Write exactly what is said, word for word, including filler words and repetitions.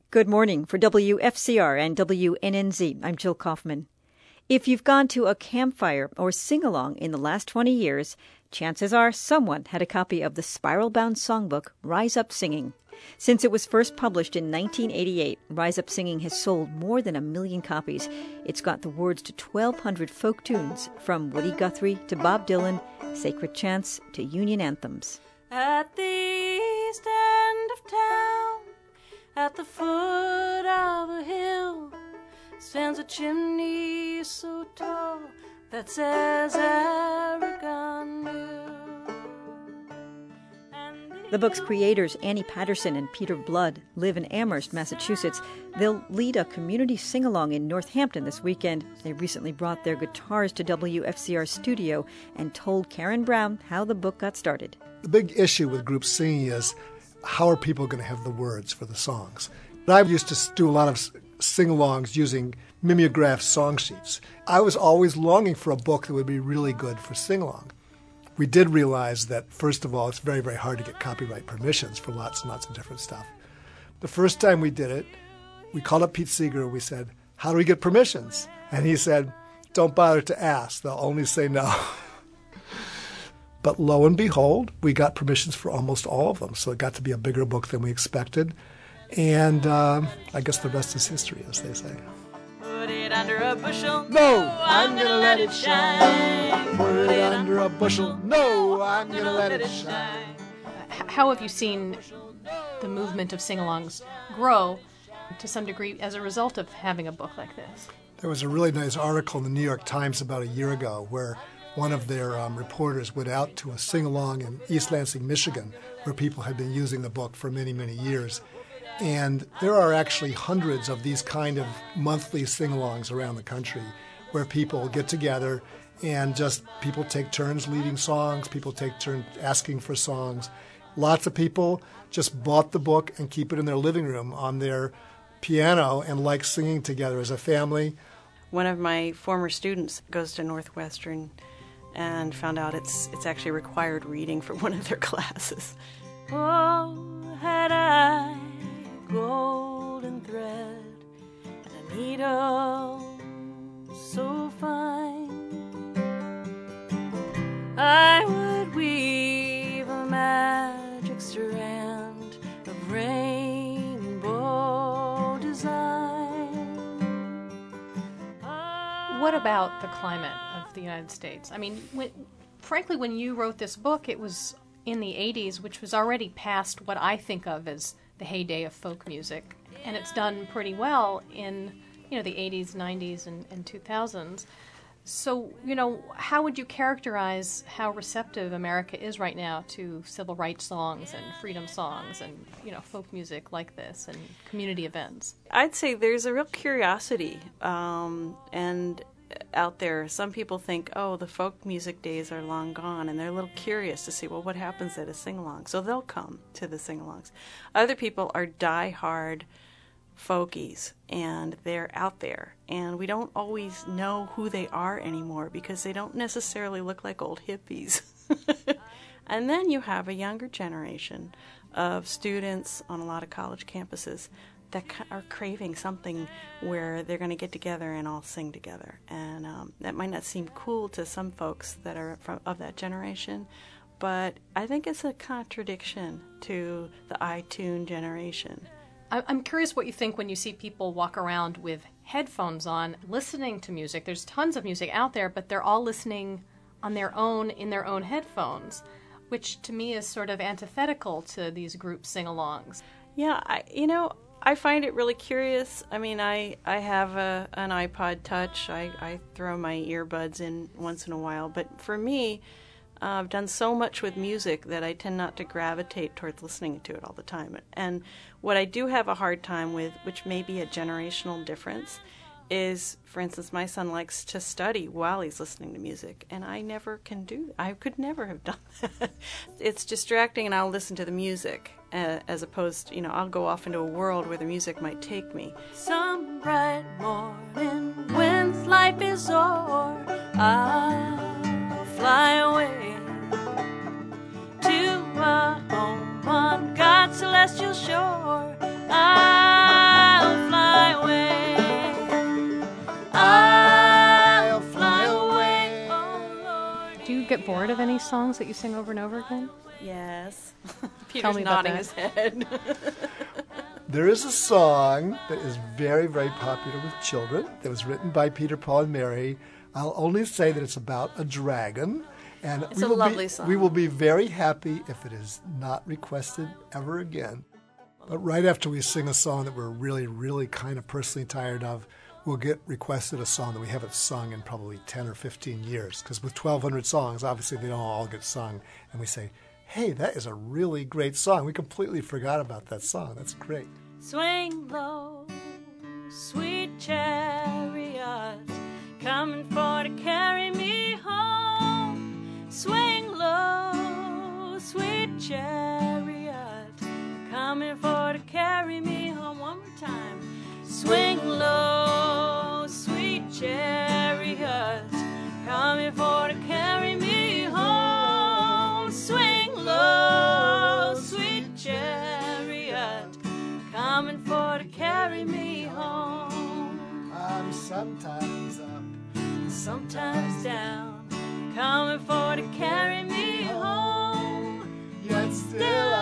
Good morning. For W F C R and W N N Z, I'm Jill Kaufman. If you've gone to a campfire or sing-along in the last twenty years, chances are someone had a copy of the spiral-bound songbook, Rise Up Singing. Since it was first published in nineteen eighty-eight, Rise Up Singing has sold more than a million copies. It's got the words to twelve hundred folk tunes, from Woody Guthrie to Bob Dylan, sacred chants to Union anthems. At the east end of town, at the foot of a hill, stands a chimney so tall that says Aragon Mill. The book's creators, Annie Patterson and Peter Blood, live in Amherst, Massachusetts. They'll lead a community sing-along in Northampton this weekend. They recently brought their guitars to W F C R's studio and told Karen Brown how the book got started. The big issue with group singing is, how are people going to have the words for the songs? I used to do a lot of sing-alongs using mimeograph song sheets. I was always longing for a book that would be really good for sing-along. We did realize that, first of all, it's very, very hard to get copyright permissions for lots and lots of different stuff. The first time we did it, we called up Pete Seeger and we said, how do we get permissions? And he said, don't bother to ask. They'll only say no. But lo and behold, we got permissions for almost all of them. So it got to be a bigger book than we expected. And uh, I guess the rest is history, as they say. Put it under a bushel. No, I'm going to let it shine. Put it under a bushel. No, I'm going to let it shine. How have you seen the movement of sing-alongs grow to some degree as a result of having a book like this? There was a really nice article in the New York Times about a year ago where one of their um, reporters went out to a sing-along in East Lansing, Michigan, where people had been using the book for many, many years. And there are actually hundreds of these kind of monthly sing-alongs around the country where people get together and just people take turns leading songs, people take turns asking for songs. Lots of people just bought the book and keep it in their living room on their piano and like singing together as a family. One of my former students goes to Northwestern and found out it's it's actually required reading for one of their classes. Oh, had I golden thread and a needle so fine, I would weave a magic strand of rainbow design. What about the climate of the United States? I mean, when, frankly, when you wrote this book, it was in the eighties, which was already past what I think of as the heyday of folk music, and it's done pretty well in, you know, the eighties, nineties, and, and two thousands. So, you know, how would you characterize how receptive America is right now to civil rights songs and freedom songs and, you know, folk music like this and community events? I'd say there's a real curiosity um, and out there. Some people think, oh, the folk music days are long gone, and they're a little curious to see, well, what happens at a sing-along. So they'll come to the sing-alongs. Other people are die-hard folkies, and they're out there. And we don't always know who they are anymore because they don't necessarily look like old hippies. And then you have a younger generation of students on a lot of college campuses that are craving something where they're going to get together and all sing together. And um, that might not seem cool to some folks that are from, of that generation, but I think it's a contradiction to the iTunes generation. I'm curious what you think when you see people walk around with headphones on, listening to music. There's tons of music out there, but they're all listening on their own, in their own headphones, which to me is sort of antithetical to these group sing-alongs. Yeah, I, you know, I find it really curious. I mean, I, I have a, an iPod Touch. I, I throw my earbuds in once in a while. But for me, uh, I've done so much with music that I tend not to gravitate towards listening to it all the time. And what I do have a hard time with, which may be a generational difference, is, for instance, my son likes to study while he's listening to music, and I never can do that. I could never have done that. It's distracting, and I'll listen to the music, uh, as opposed to, you know, I'll go off into a world where the music might take me. Some bright morning, when life is o'er, I'll fly away to a home on God's celestial shore. I chord of any songs that you sing over and over again? Yes. Tell Peter's me about nodding that. his head. There is a song that is very, very popular with children that was written by Peter, Paul, and Mary. I'll only say that it's about a dragon. And It's we a will lovely be, song. We will be very happy if it is not requested ever again. But right after we sing a song that we're really, really kind of personally tired of, we'll get requested a song that we haven't sung in probably ten or fifteen years. Because with twelve hundred songs, obviously they don't all get sung. And we say, hey, that is a really great song. We completely forgot about that song. That's great. Swing low, sweet chariot, coming for to carry me home. Swing low, sweet chariot, coming for to carry me home. One more time. Swing low, sweet chariot, coming for to carry me home. Swing low, sweet chariot, coming for to carry me home. I'm sometimes up, Sometimes down, coming for to carry me home. yet still